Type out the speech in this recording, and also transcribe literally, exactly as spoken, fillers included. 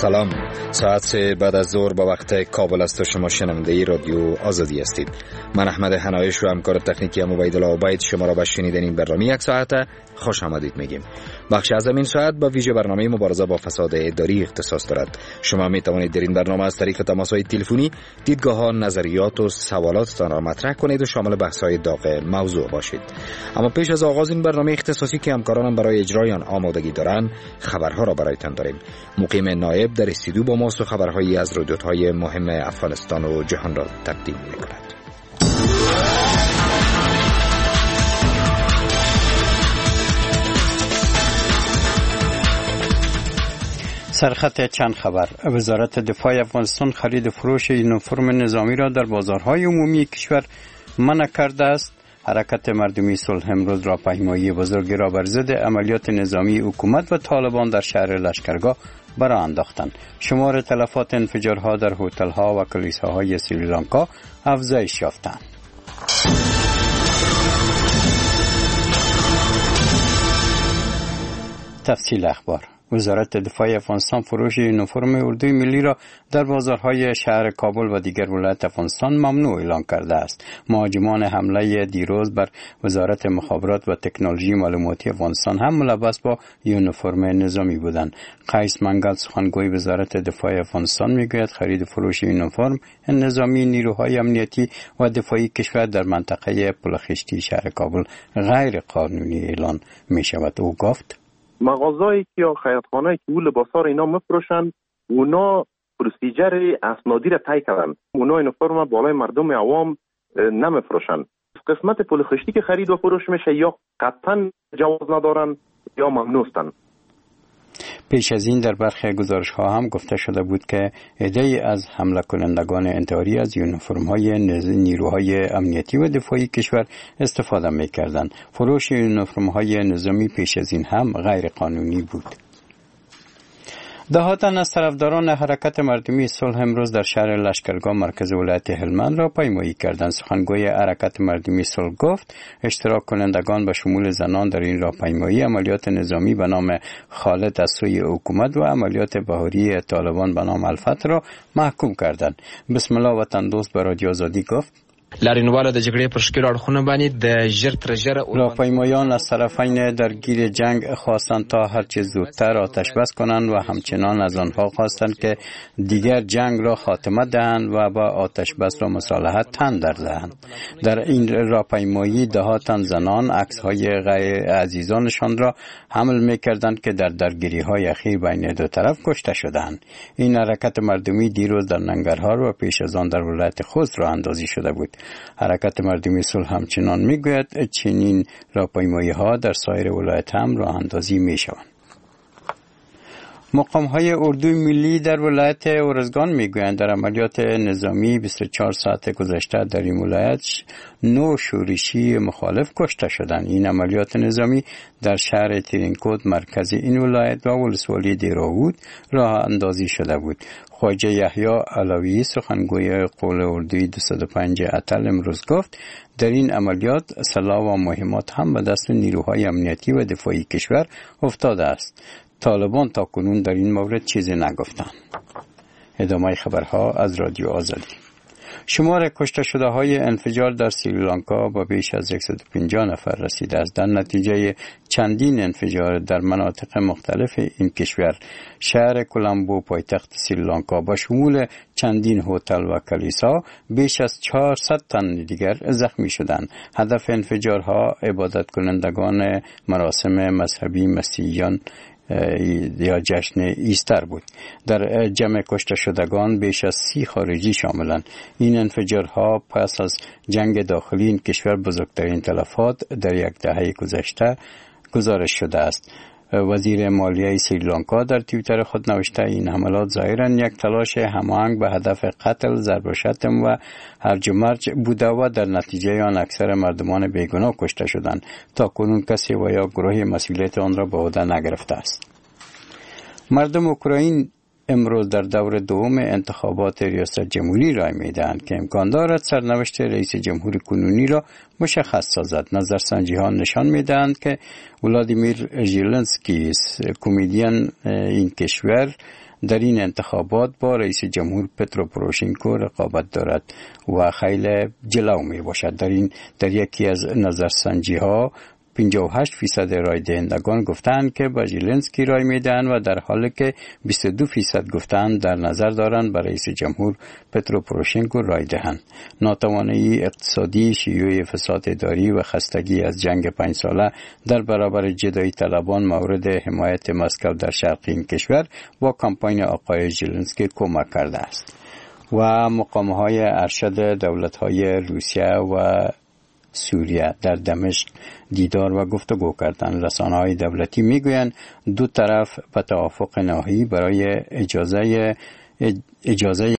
سلام، ساعت سه بعد از ظهر با وقت کابل است و شما شنونده رادیو آزادی هستید. من احمد حنایش و همکار تکنیکی ام عبیدالله عبید شما را به شنیدن این برنامه یک ساعته خوش آمدید میگیم. بخش از این ساعت با ویژه برنامه مبارزه با فساد اداری اختصاص دارد. شما می توانید در این برنامه از طریق تماس‌های تلفنی دیدگاه‌ها، نظریات و سوالاتتان را مطرح کنید و شامل بحث‌های داغ موضوع باشید. اما پیش از آغاز این برنامه اختصاصی که همکارانم برای اجرای آن آمادگی دارند، خبرها را برایتان داریم. مقیم نایب در استودیو با ماست و خبرهایی از رویدادهای مهم افغانستان و جهان را تقدیم می‌کند. سرخط چند خبر. وزارت دفاع افغانستان خرید فروش یونیفرم نظامی را در بازارهای عمومی کشور منع کرده است. حرکت مردمی صلح امروز را راهپیمایی بزرگی را بر ضد عملیات نظامی حکومت و طالبان در شهر لشکرگاه برآ انداختند. شمار تلفات انفجارها در هتل‌ها و کلیساهای سریلانکا افزایش یافتند. تفصیل اخبار. وزارت دفاع افغانستان فروش یونیفرم اردوی ملی را در بازارهای شهر کابل و دیگر ولایات افغانستان ممنوع اعلام کرده است. مهاجمان حمله دیروز بر وزارت مخابرات و تکنولوژی معلوماتی افغانستان هم ملبس با یونیفرم نظامی بودند. قیس منگل سخنگوی وزارت دفاع افغانستان میگوید خرید فروش یونیفرم نظامی نیروهای امنیتی و دفاعی کشور در منطقه پلخشتی شهر کابل غیر قانونی اعلان می شود. او گفت مغازه‌ای که یا خیاطخانه‌ای که اون لباسا رو اینا میفروشن، اونا پروسیجر اسنادی را طی کردن. اونا یونیفرم بالای مردم عوام نمیفروشن. قسمت پول خشتی که خرید و فروش میشه یا قطعا جواز ندارن یا ممنوعن. پیش از این در برخی گزارش‌ها هم گفته شده بود که عده‌ای از حمله کنندگان انتحاری از یونیفرم‌های نیروهای امنیتی و دفاعی کشور استفاده می‌کردند. فروش یونیفرم‌های نظامی پیش از این هم غیر قانونی بود. دهها تن از طرفداران حرکت مردمی صلح امروز در شهر لشکرگاه مرکز ولایت هلمند را پیمایی کردند. سخنگوی حرکت مردمی صلح گفت اشتراک کنندگان به شمول زنان در این راهپیمایی عملیات نظامی به نام خالد از سوی حکومت و عملیات بهاری طالبان به نام الفتح را محکوم کردند. بسم الله وطن دوست به رادیو آزادی گفت لارینواله د جګړې پر شکل اړخونه باندې د ژر تر ژره راهپیمایان از طرفین درگیر جنگ خواستند تا هر چه زودتر آتش بس کنند و همچنان از آنها خواستند که دیگر جنگ را خاتمه دهند و با آتش بس و مصالحت تن در دهند. در این راهپیمایی ده تن زنان عکس‌های غیر عزیزانشان را حمل می‌کردند که در درگیری‌های اخیر بین دو طرف کشته شدند. این حرکت مردمی دیروز در ننگرهار و پیش از آن در ولایت خوست راه اندازی شده بود. حرکت مردمی صلح همچنان میگوید چنین راهپیمایی‌ها در سایر ولایت هم راه اندازی میشوند. مقام‌های اردوی ملی در ولایت ارزگان میگویند در عملیات نظامی بیست و چهار ساعت گذشته در این ولایت نو شورشی مخالف کشته شدند. این عملیات نظامی در شهر ترینکوت مرکز این ولایت و ولسوالی دیراود راه اندازی شده بود. خواجه یحیی علوی سخنگوی قول اردوی دویست و پنج اتل امروز گفت در این عملیات سلاح و مهمات هم به دست نیروهای امنیتی و دفاعی کشور افتاده است. طالبان تا کنون در این مورد چیزی نگفتند. ادامه خبرها از رادیو آزادی. شمار کشته شده های انفجار در سریلانکا با بیش از صد و پنجاه نفر رسیده است. در نتیجه چندین انفجار در مناطق مختلف این کشور، شهر کولامبو پایتخت سریلانکا با شمول چندین هتل و کلیسا بیش از چهارصد تن دیگر زخمی شدند. هدف انفجارها عبادت کنندگان مراسم مذهبی مسیحیان یا جشن ایستر بود. در جمع کشته شدگان بیش از سی خارجی شاملند. این انفجارها پس از جنگ داخلی این کشور بزرگترین تلفات در یک دهه گذشته گزارش شده است. وزیر مالیه سریلانکا در توییتر خود نوشته این حملات ظاهراً یک تلاش هماهنگ به هدف قتل، ضرب و شتم و هرج و مرج بوده و در نتیجه آن اکثر مردمان بیگناه کشته شدند. تا کنون کسی و یا گروهی مسئولیت آن را به عهده نگرفته است. مردم اوکراین امروز در دور دوم انتخابات ریاست جمهوری رای میدهند که امکان دارد سرنوشت رئیس جمهور کنونی را مشخص سازد. نظرسنجی ها نشان میدهند که ولادیمیر ژلنسکی کمدین این کشور در این انتخابات با رئیس جمهور پترو پروشنکو رقابت دارد و خیلی جلو می باشد. در این در یکی از نظرسنجی ها پنجاه و هشت فیصد رای دهندگان گفتند که به ژلنسکی رای میدهند و در حالی که بیست و دو فیصد گفتند در نظر دارند به رئیس جمهور پترو پروشنکو رای دهند. ناتوانی اقتصادی، شیوع فساد اداری و خستگی از جنگ پنج ساله در برابر جدایی طلبان مورد حمایت مسکو در شرق این کشور با کمپاین آقای ژلنسکی کمک کرده است. و مقام‌های ارشد دولت‌های روسیه و سوریه در دمشق دیدار و گفتگو کردند. رسانه‌های دولتی میگویند دو طرف به توافق نهایی برای اجازه اجازه